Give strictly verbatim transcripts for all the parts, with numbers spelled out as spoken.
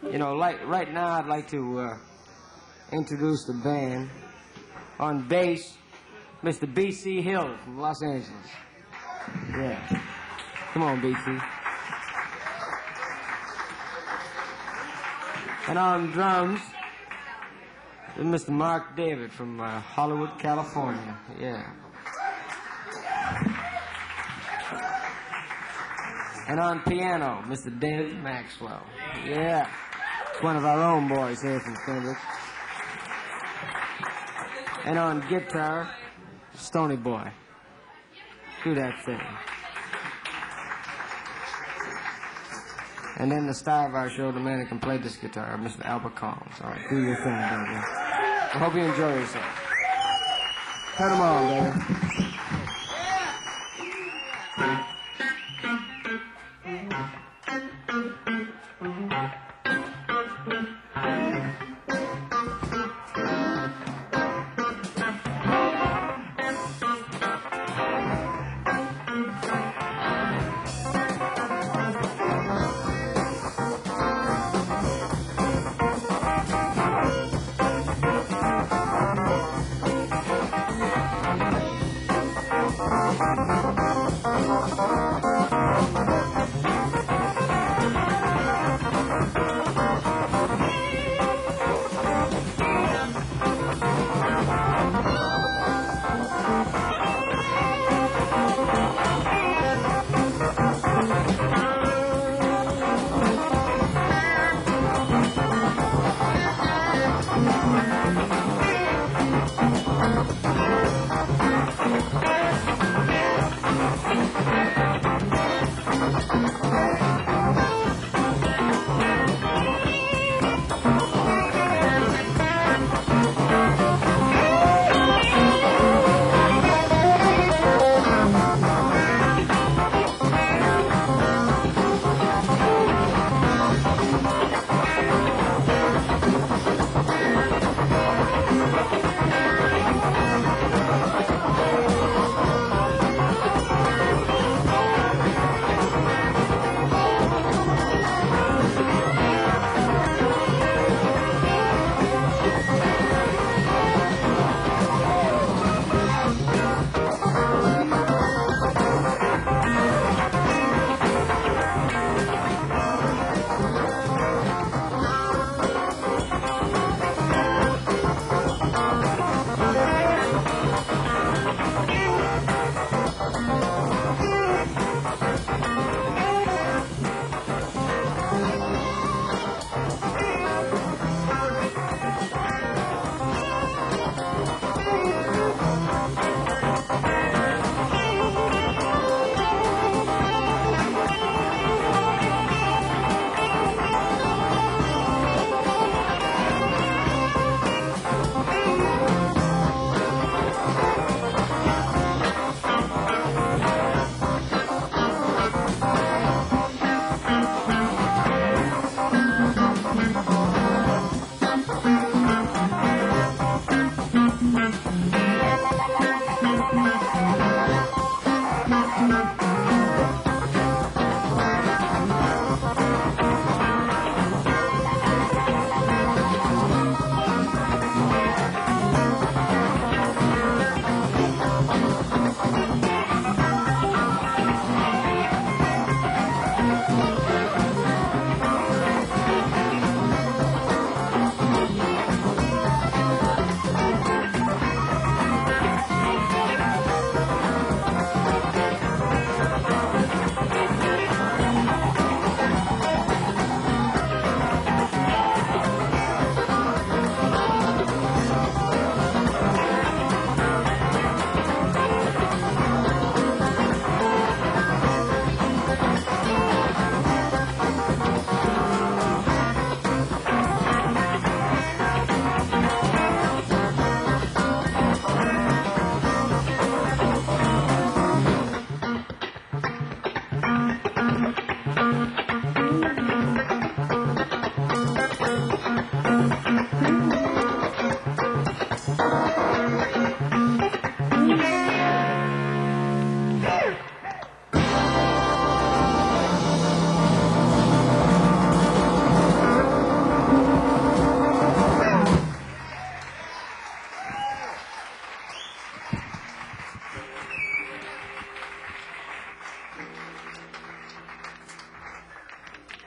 You know, like right now, I'd like to uh, introduce the band. On bass, Mister B C Hill from Los Angeles. Yeah. Come on, B C. And on drums, Mister Mark David from uh, Hollywood, California. Yeah. And on piano, Mister David Maxwell. Yeah. It's one of our own boys here from Phoenix. And on guitar, Stony Boy. Do that thing. And then the star of our show, the man who can play this guitar, Mister Albert Collins. All right, do your thing, baby. I hope you enjoy yourself. Cut them on, baby.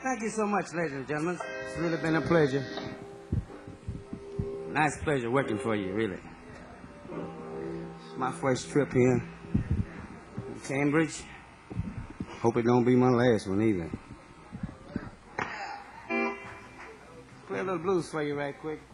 Thank you so much, ladies and gentlemen. It's really been a pleasure. Nice pleasure working for you, really. It's my first trip here in Cambridge. Hope it don't be my last one either. Play a little blues for you right quick.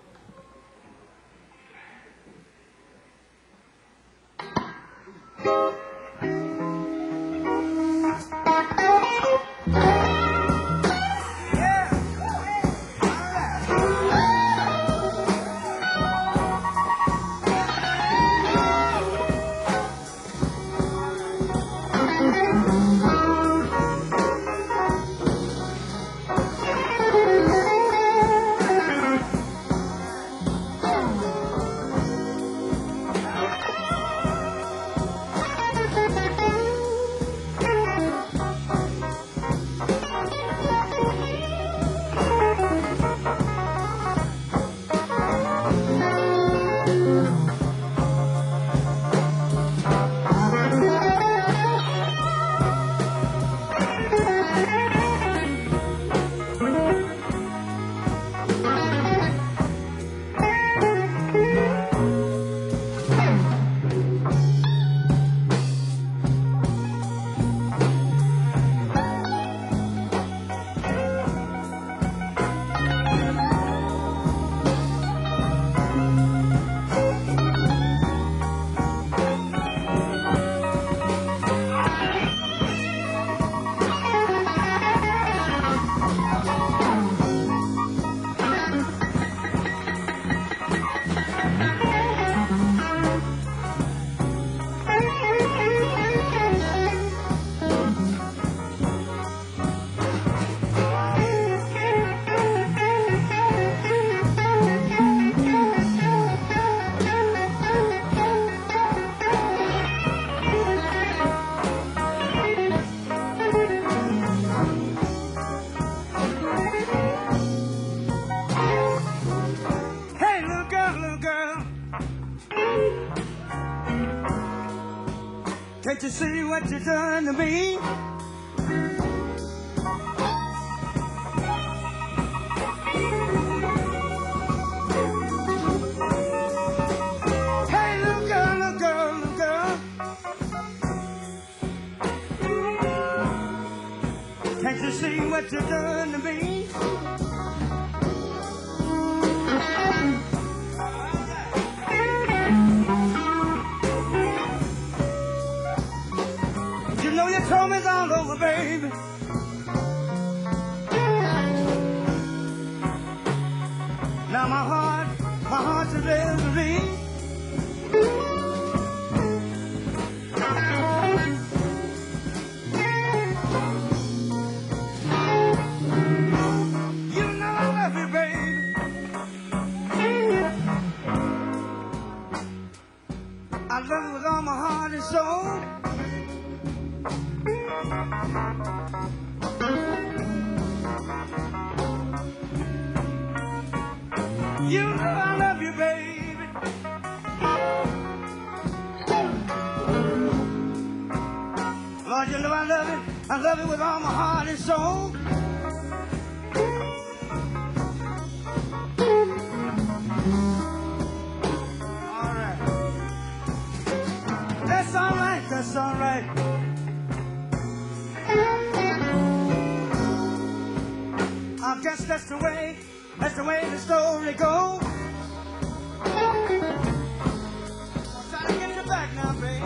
Can't you see what you done to me? Hey, little girl, little girl, little girl. Can't you see what you done to me? You know your troubles all over, baby. Now my heart, my heart's a misery. You know I love you, baby. I love you with all my heart and soul. You know I love you, baby. Lord, you know I love you. I love you with all my heart and soul. All right. That's all right. That's all right. I guess that's the way. That's the way the story goes. I'm trying to get you back now, baby.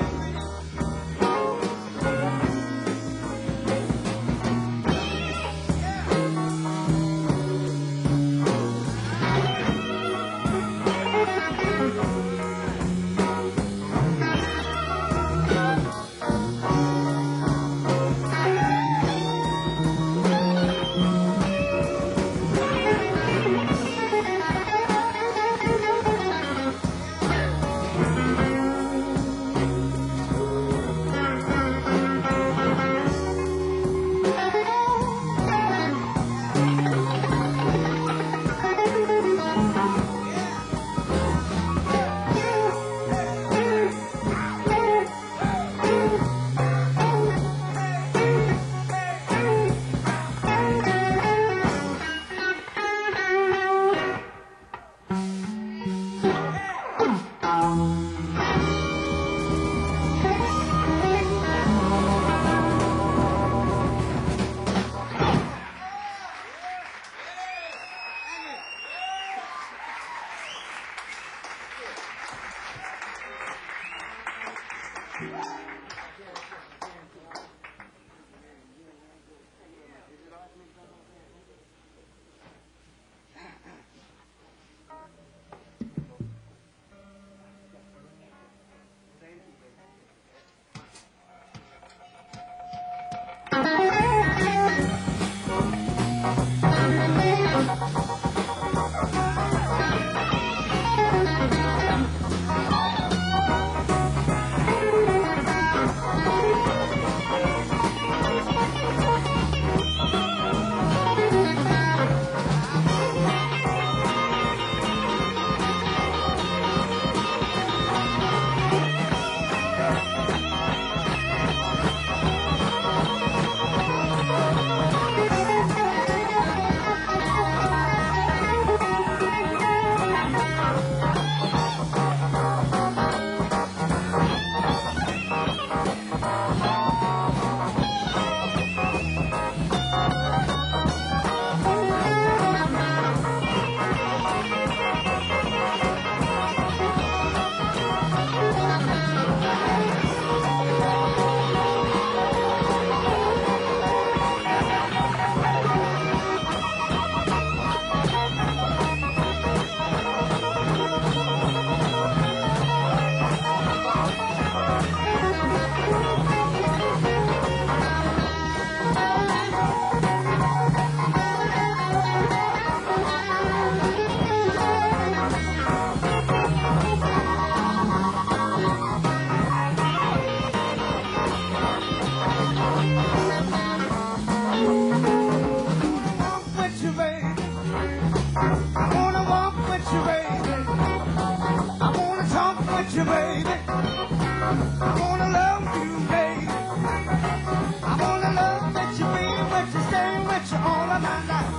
with you, baby. I wanna walk with you, baby. I wanna talk with you, baby. I wanna love you, baby. I wanna love with you, be with you, stay with you all of my life.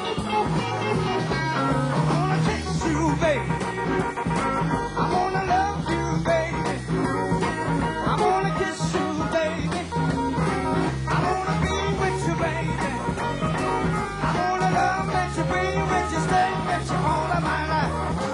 I wanna kiss you, baby. I wanna love you, baby. I wanna kiss you, baby. I wanna be with you, baby. I wanna love with you, be with you, stay with you all of my life.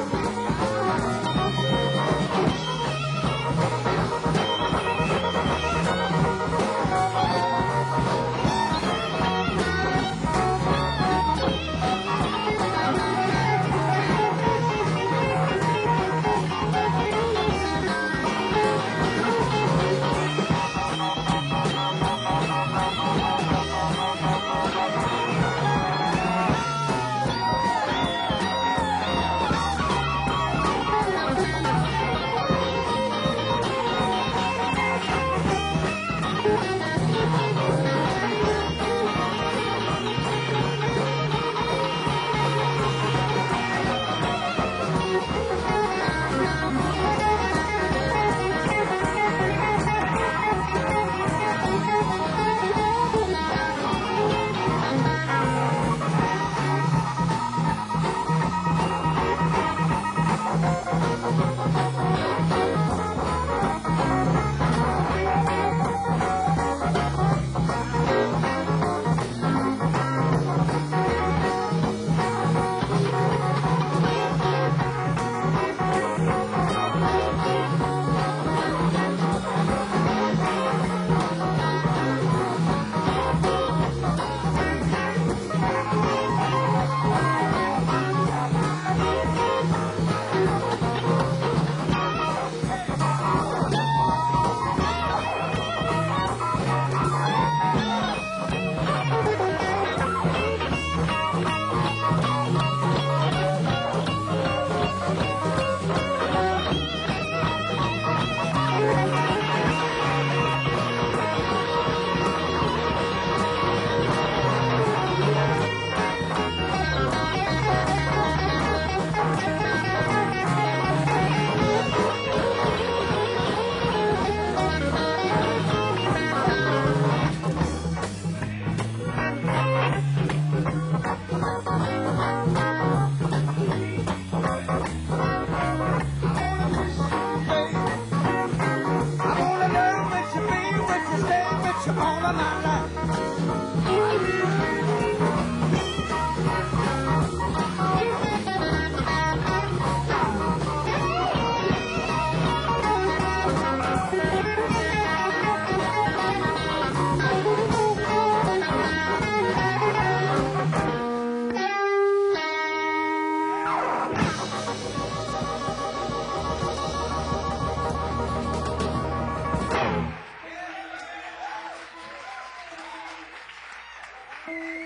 All of my life. Thank you.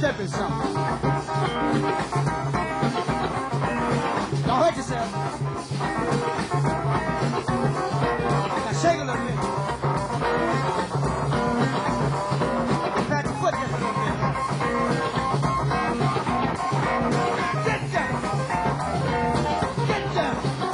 slip in something. Don't hurt yourself. Now shake a little bit. Pat your foot just a little bit. Get down. Get down.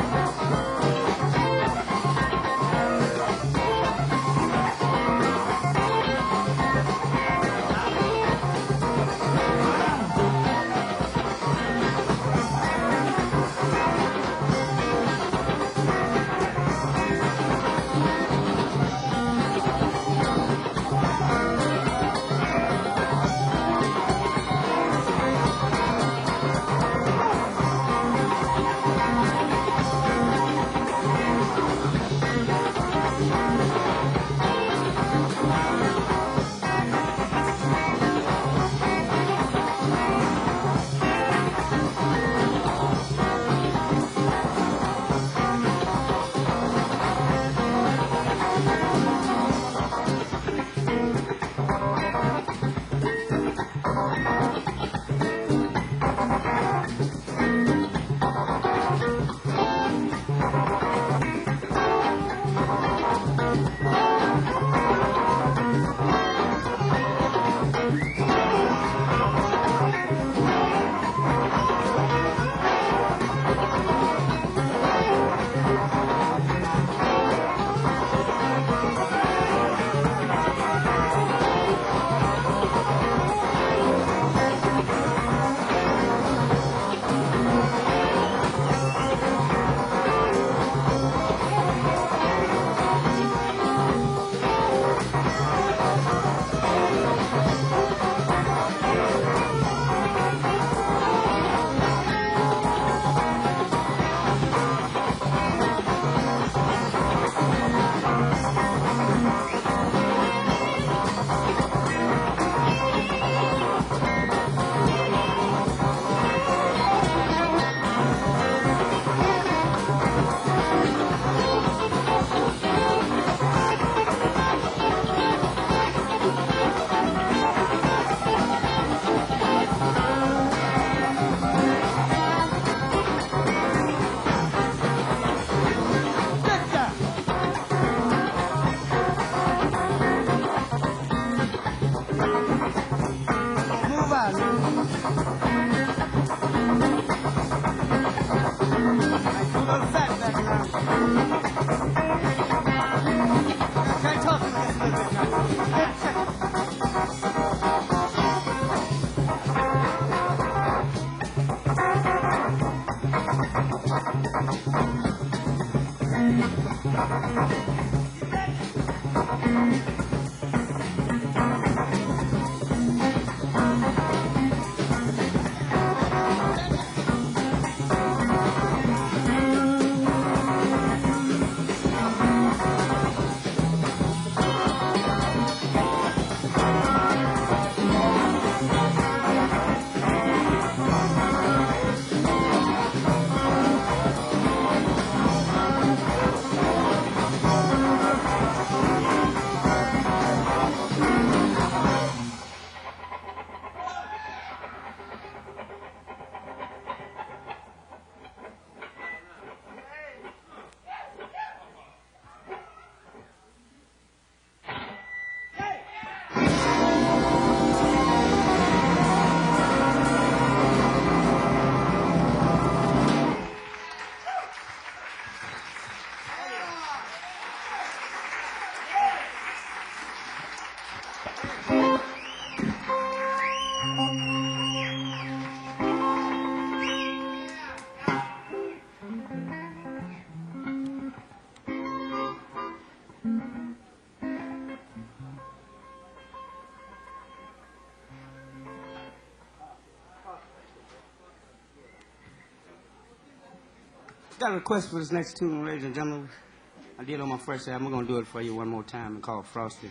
Got a request for this next tune, ladies and gentlemen. I did on my first album. I'm going to do it for you one more time. It's called Frosty.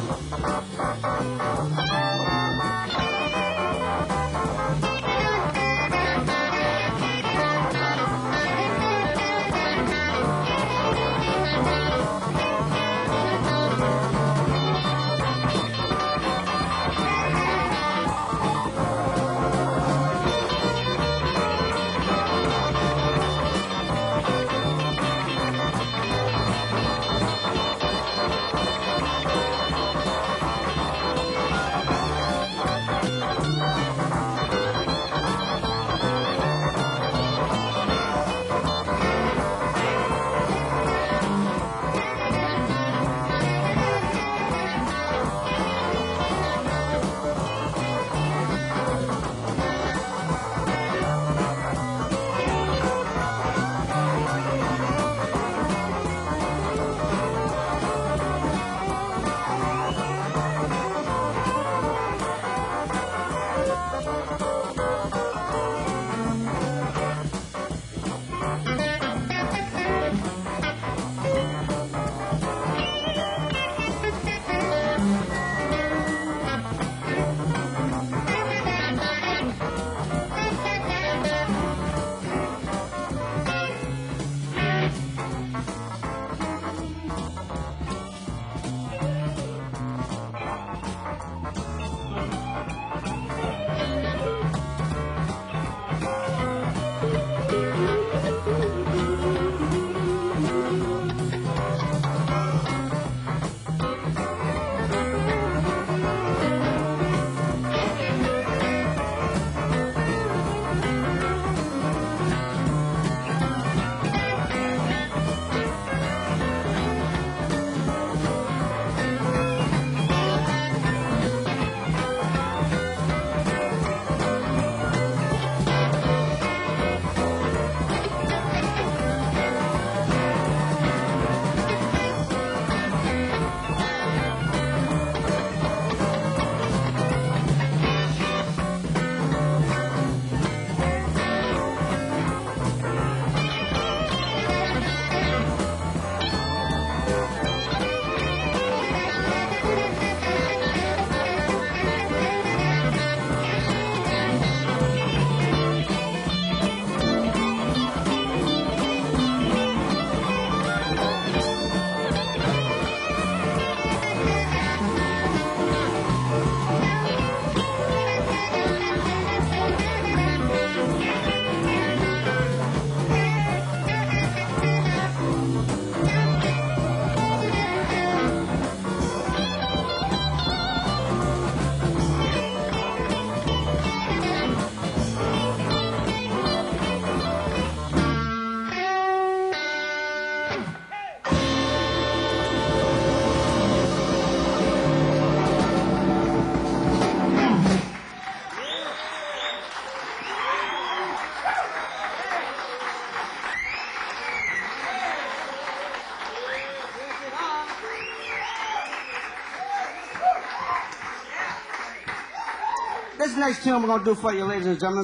This next tune we're going to do for you, ladies and gentlemen,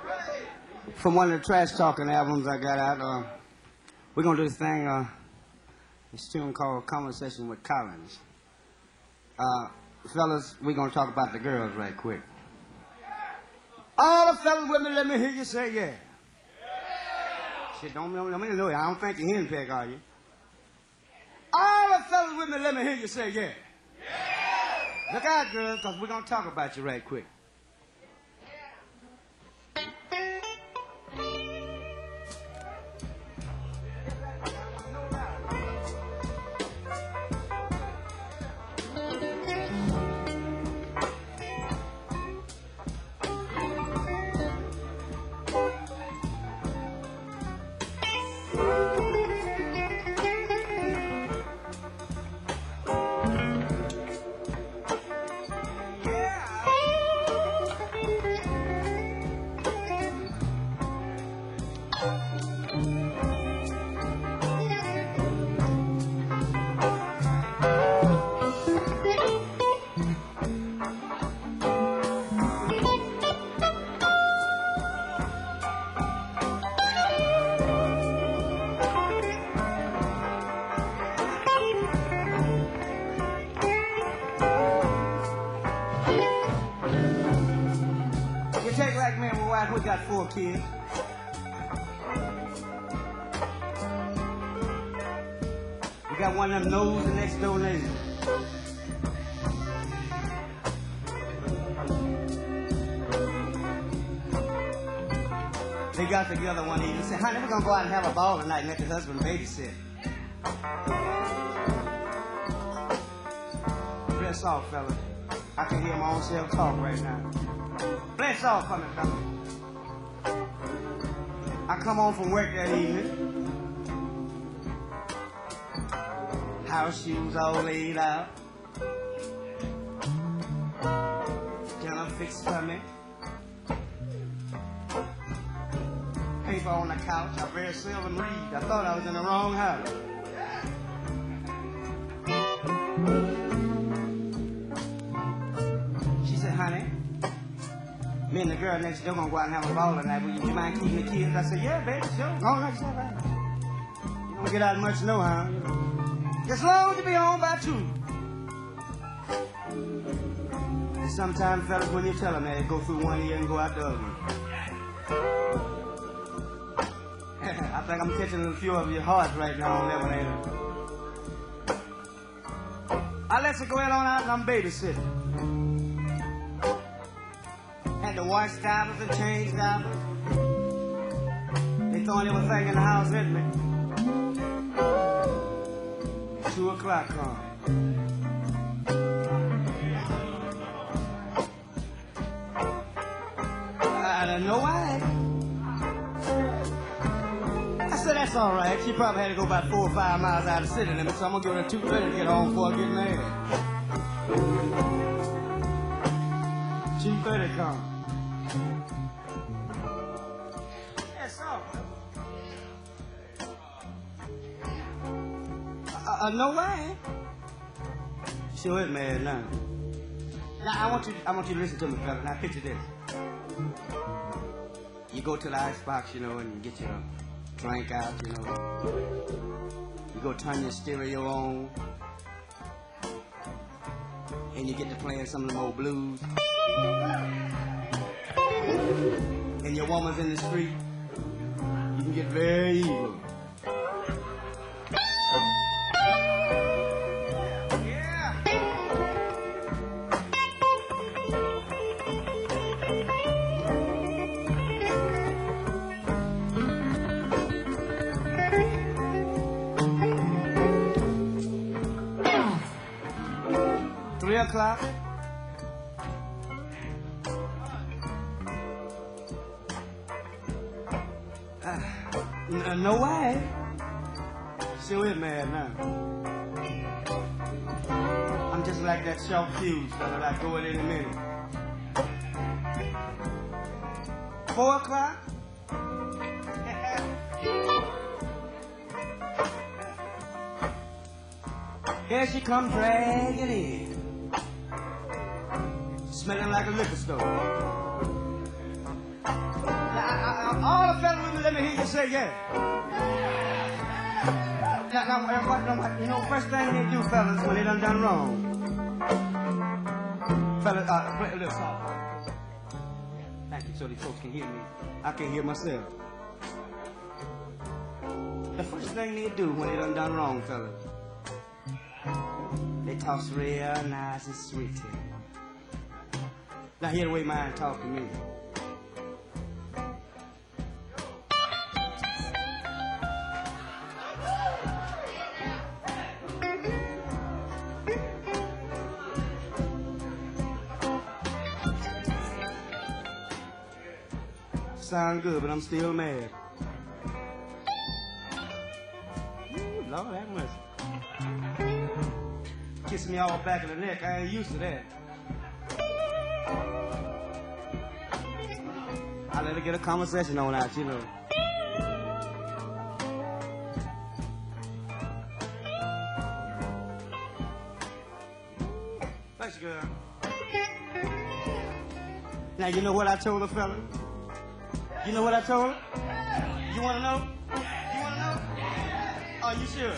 from one of the Trash Talking albums I got out. Uh, we're going to do this thing, uh, this tune called Conversation with Collins. Uh, fellas, we're going to talk about the girls right quick. All the fellas with me, let me hear you say yeah. Yeah. Shit, don't let me know. I don't think you're hen peck, are you? All the fellas with me, let me hear you say yeah. Yeah. Look out, girls, because we're going to talk about you right quick. wife, we got four kids. We got one of them nose and next door neighbors. They got together one evening and said, honey, we're going to go out and have a ball tonight and let the husband babysit. Play soft, fella. I can hear my own self talk right now. Play soft for me, fella. I come home from work that evening. House shoes all laid out. Dinner fixed for me. Paper on the couch. I very seldom read. I thought I was in the wrong house. She said, honey, me and the girl next door gonna go out and have a ball tonight. Will you mind keeping the kids? I said, yeah, baby, sure. Go on, sure, baby. You don't get out much no how. As long as you be home by two. And sometimes, fellas, when you tell them that, they go through one ear and go out the other one. I think I'm catching a few of your hearts right now on that one, ain't it? I let you go ahead on out and I'm babysitting. Had to wash diapers and change diapers. They throwing everything in the house at me. Two o'clock come. I don't know why. I said, that's all right. She probably had to go about four or five miles out of the city limit, so I'm going to give her two thirty to get home before I get mad. two thirty come. That's all. Uh, uh, no way. Sure is mad now. Now, I want you, I want you to listen to me, fella. Now, picture this. You go to the icebox, you know, and you get your drink out, you know. You go turn your stereo on. And you get to playing some of them old blues. And your woman's in the street. You can get very evil. Three o'clock. Uh, n- no way. Sure is mad now. I'm just like that short fuse, fella. I go in in a minute. Four o'clock. Here she come dragging in. Smelling like a liquor store. Now, I, I, all the fellas with me, let me hear you say yeah. Now, now, what, now, you know, first thing they do, fellas, when they done done wrong. Fellas, uh, play a little soft. Thank you, so these folks can hear me. I can hear myself. The first thing they do when they done done wrong, fellas, they talk real nice and sweet to me. Now hear the way mine talk to me. Sound good, but I'm still mad. Ooh, Lord have mercy. Kissing me all back of the neck, I ain't used to that. I let her get a conversation on out, you know. Thanks, girl. Now, you know what I told her, fella? You know what I told her? You want to know? You want to know? Are you sure?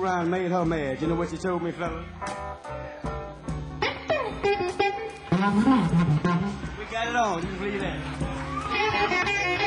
screw around and made her mad. You know what she told me, fella? We got it on. You can believe that.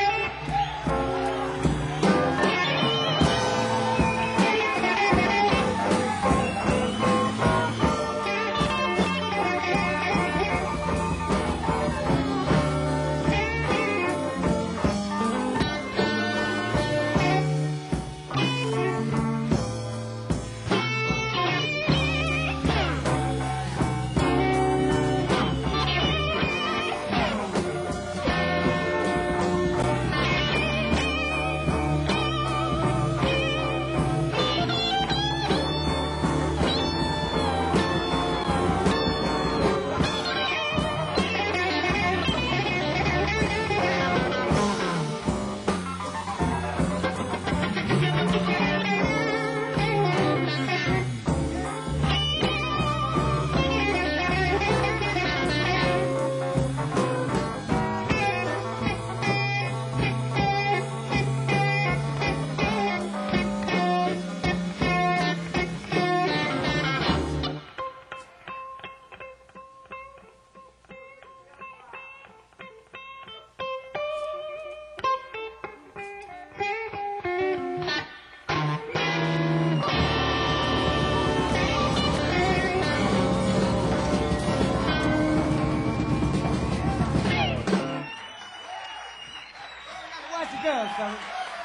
Watch the girls, fella.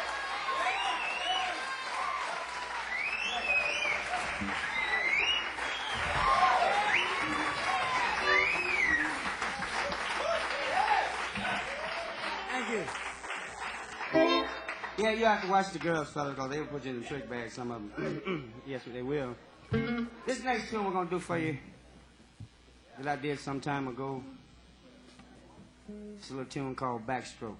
Thank you. Yeah, you have to watch the girls, fellas, because they'll put you in the trick bag, some of them. Yes, they will. This next tune we're going to do for you that I did some time ago. It's a little tune called Backstroke.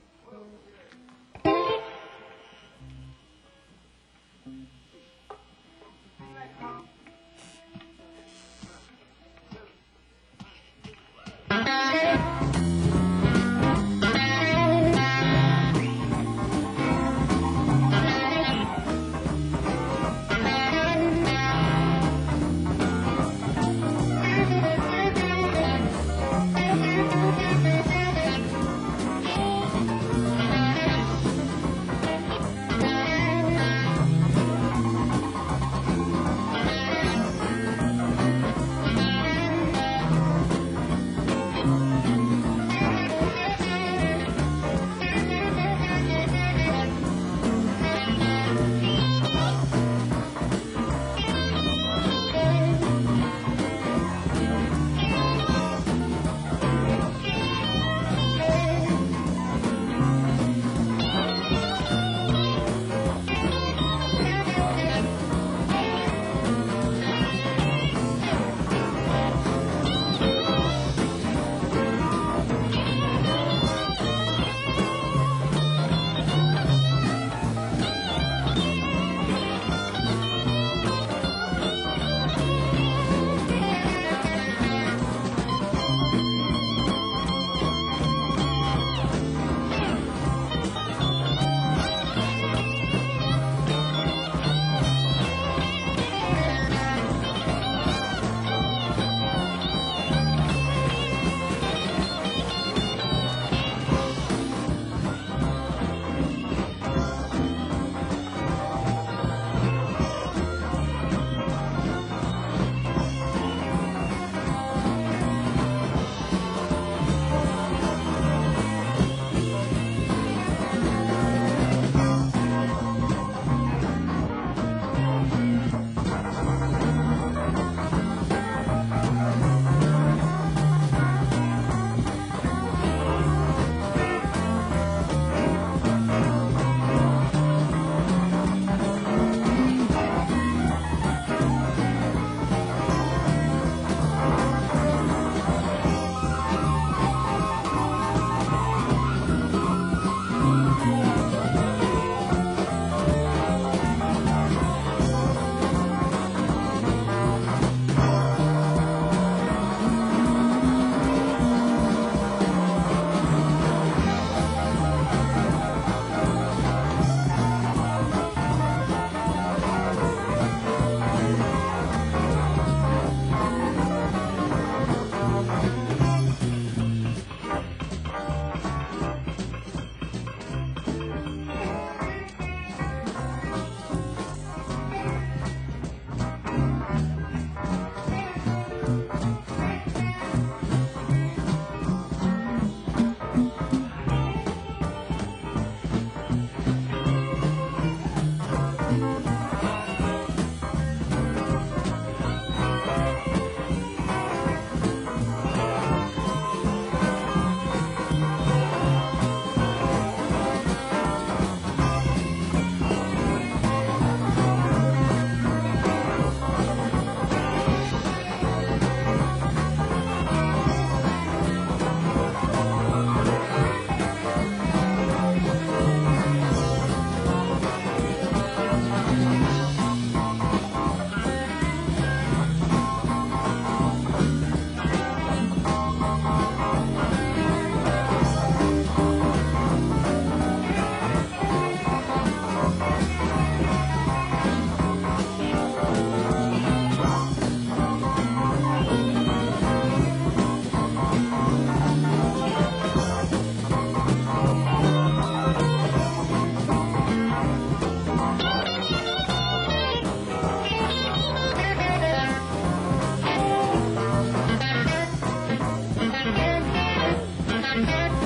Thank you.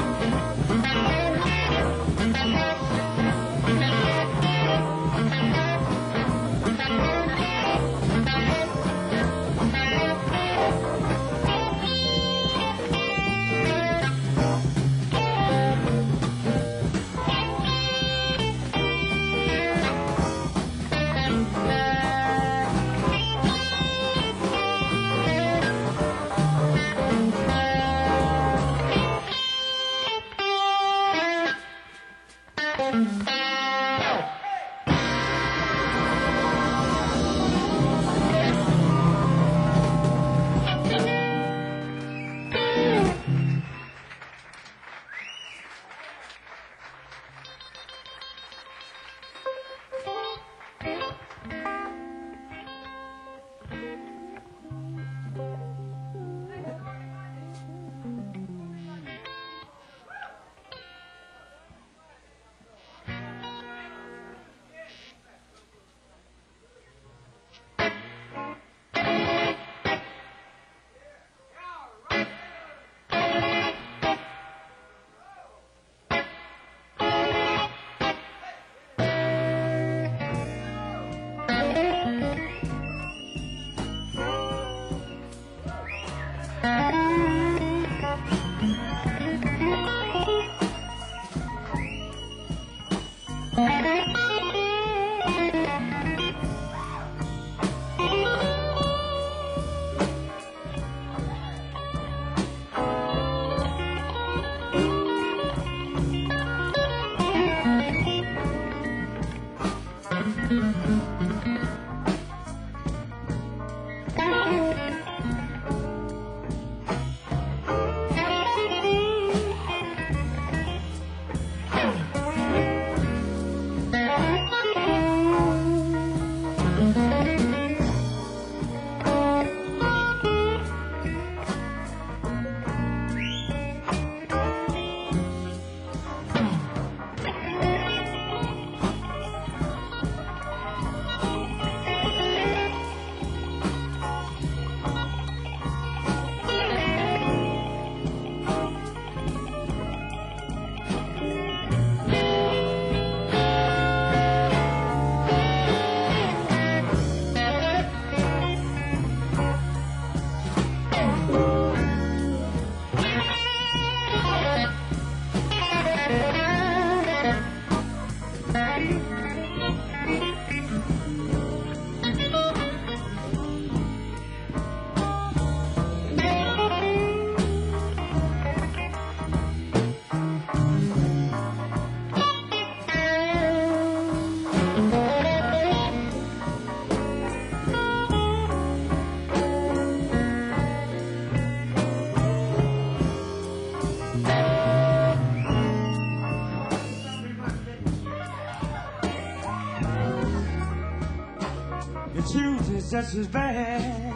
Tuesday's just as bad.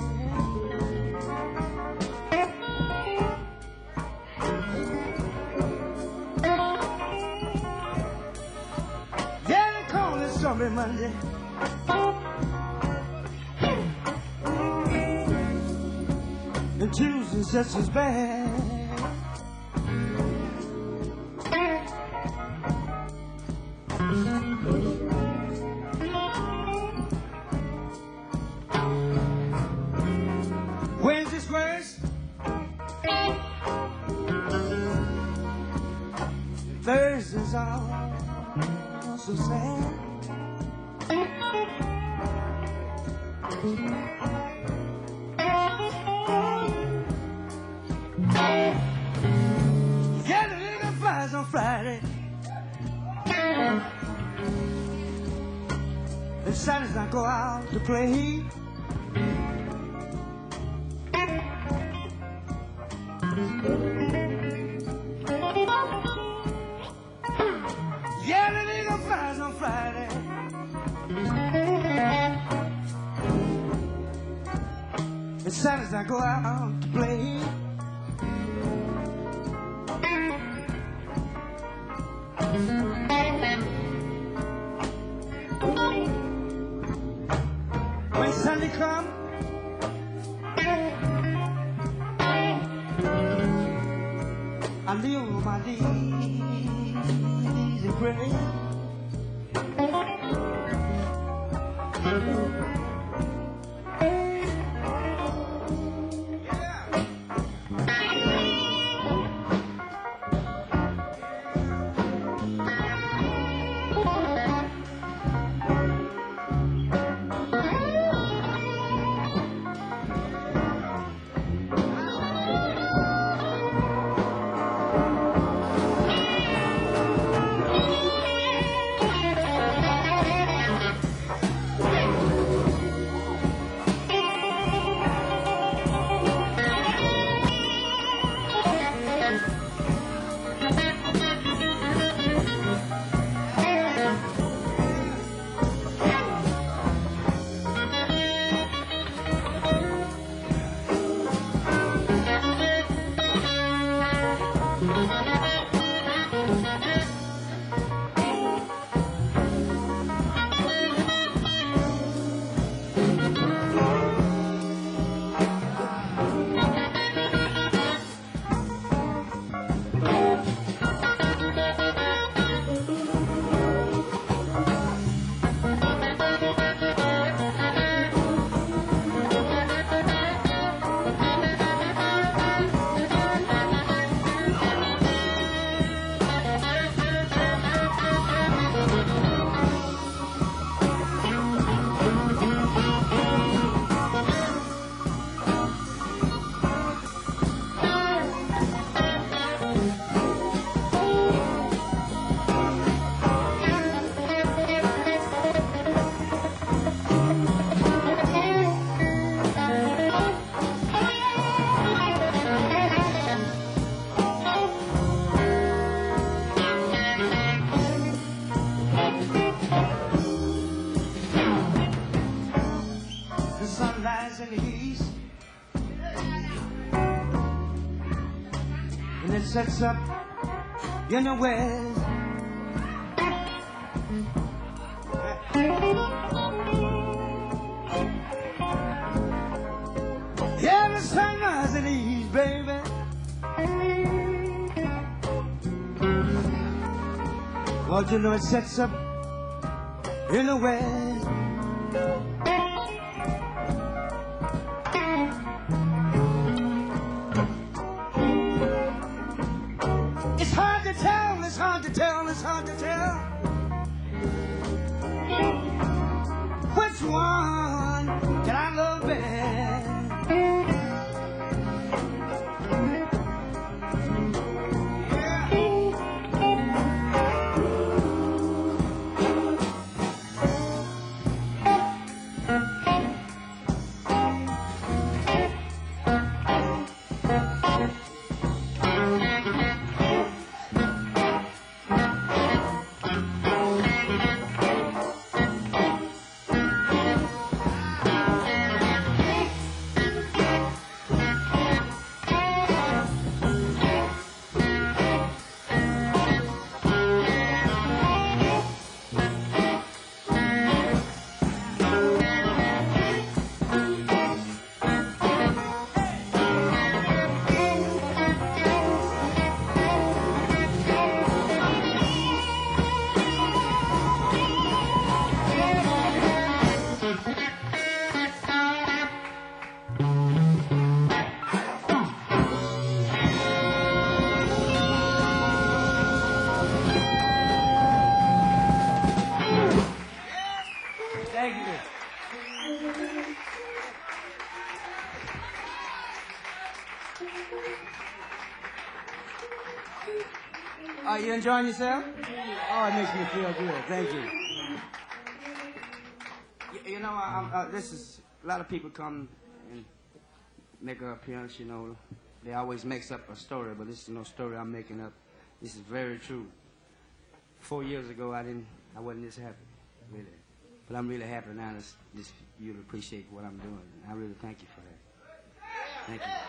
Yeah, they call it Sunday Monday. And Tuesday's just as bad. Wednesday's worse. Thursday's all so sad. Get a little flies on Friday. And Saturday's not go out to play. Yeah, the little flies on Friday. And Saturday's I go out to play. When Sunday comes, I live my knees and pray. In the east, and it sets up in the west. Yeah, the sunrise in the east, baby. Lord, you know it sets up in the west. It's hard to tell, it's hard to tell, it's hard to tell which one that I love best. Thank you. Are you enjoying yourself? Oh, it makes me feel good. Thank you. You, you know, I, I, this is a lot of people come and make an appearance. You know, they always mix up a story, but this is no story I'm making up. This is very true. Four years ago, I didn't, I wasn't this happy, really. But I'm really happy now that this, you appreciate what I'm doing. I really thank you for that. Thank you.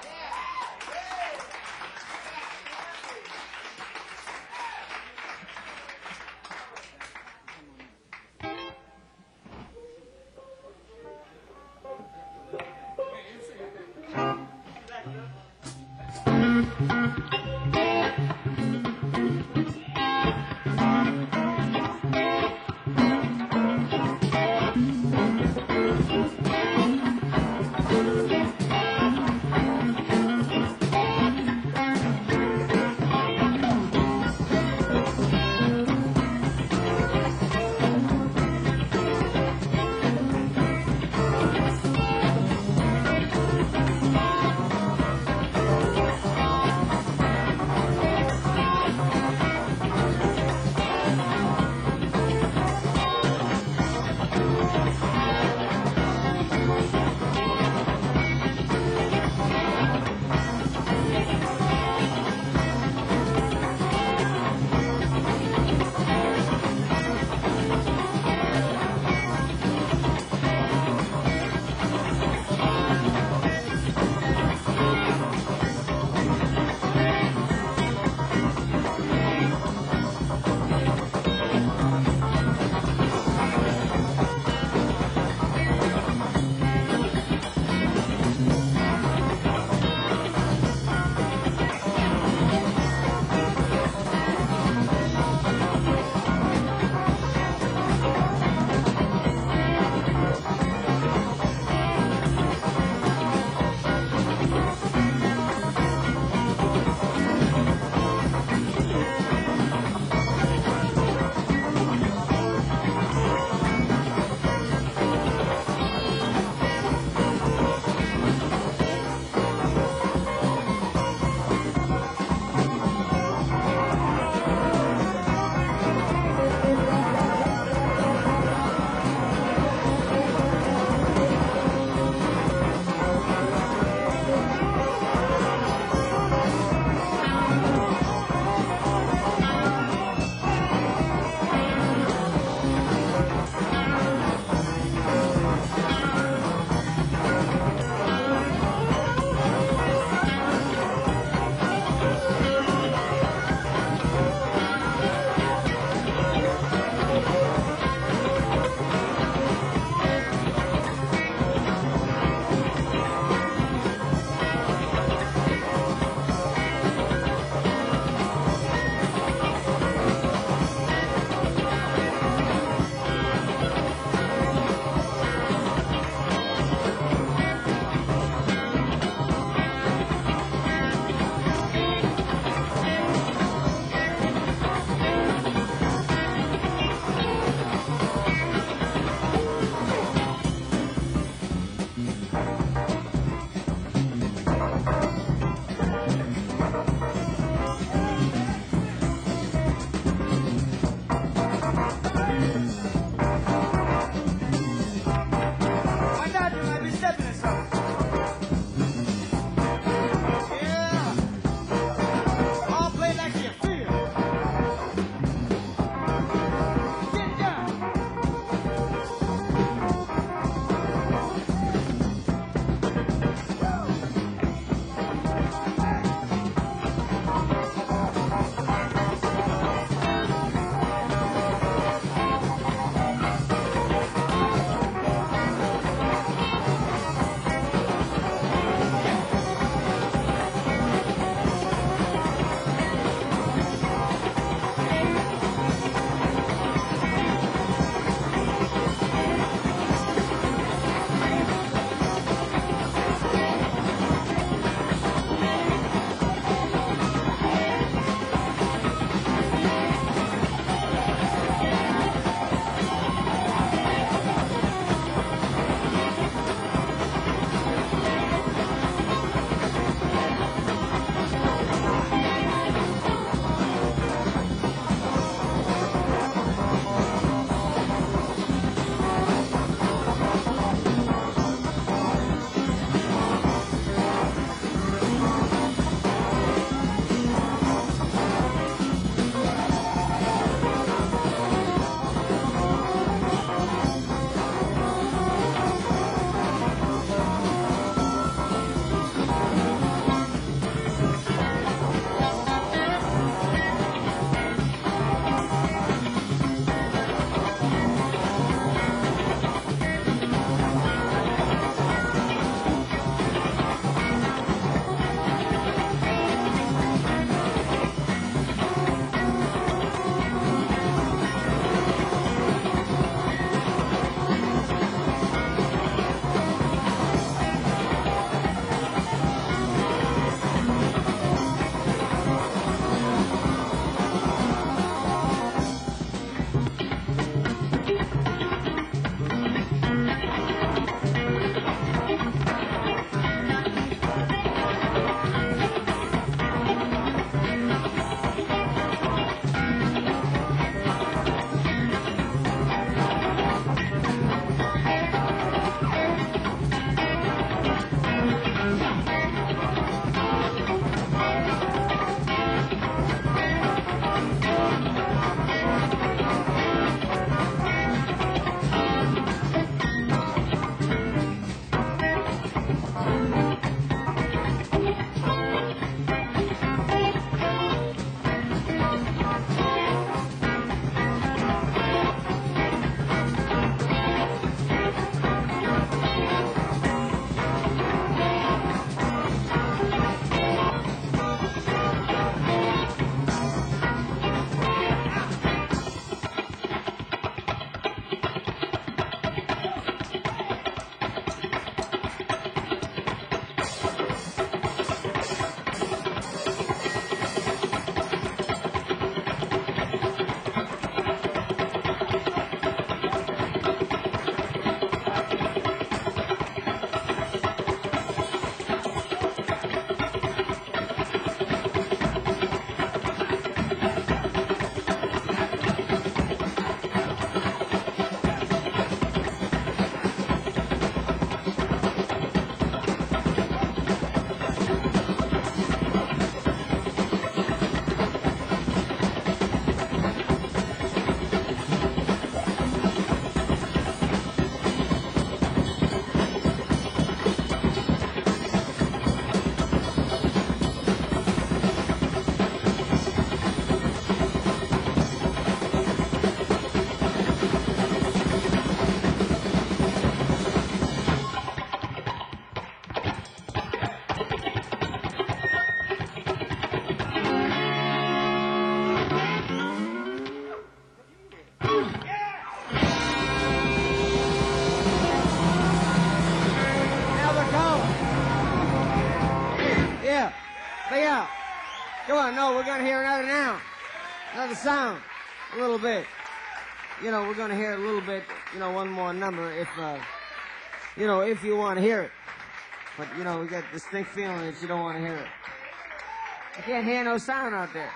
Yeah. Big out. Come on, no, we're going to hear another now. Another sound. A little bit. You know, we're going to hear a little bit, you know, one more number if, uh, you know, if you want to hear it. But, you know, we got this distinct feeling that you don't want to hear it. You can't hear no sound out there.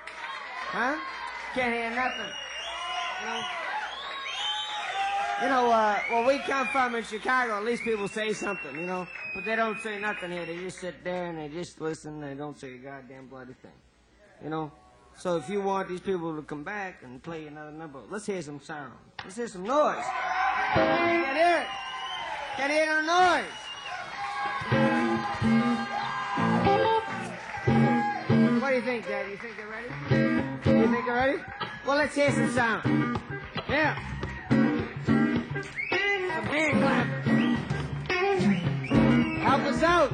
Huh? Can't hear nothing. You know? You know, uh, where we come from in Chicago, at least people say something, you know. But they don't say nothing here. They just sit there and they just listen. They don't say a goddamn bloody thing. You know? So if you want these people to come back and play another number, let's hear some sound. Let's hear some noise. Can't hear it. Can't hear no noise. What do you think, Dad? You think they're ready? You think they're ready? Well, let's hear some sound. Yeah. Some hand clap. Help us out.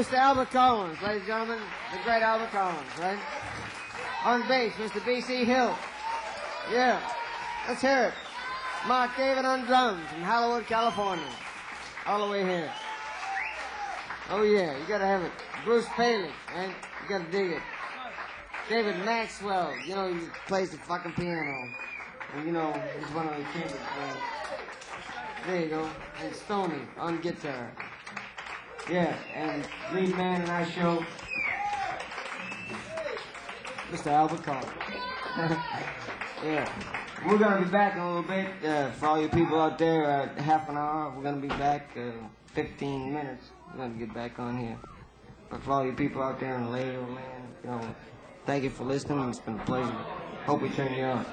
Mister Albert Collins, ladies and gentlemen, the great Albert Collins, right? On bass, Mister B C Hill. Yeah, let's hear it. Mark David on drums from Hollywood, California. All the way here. Oh yeah, you gotta have it. Bruce Paley, right? You gotta dig it. David Maxwell, you know, he plays the fucking piano. And you know, he's one of the kings. Uh, there you go. And Stoney on guitar. Yeah, and lead man in our show, Mister Albert Collins. Yeah. We're going to be back in a little bit. Uh, for all you people out there, uh, half an hour. We're going to be back uh, fifteen minutes. We're going to get back on here. But for all you people out there in the radio land, you know, thank you for listening. It's been a pleasure. Hope we turn you on.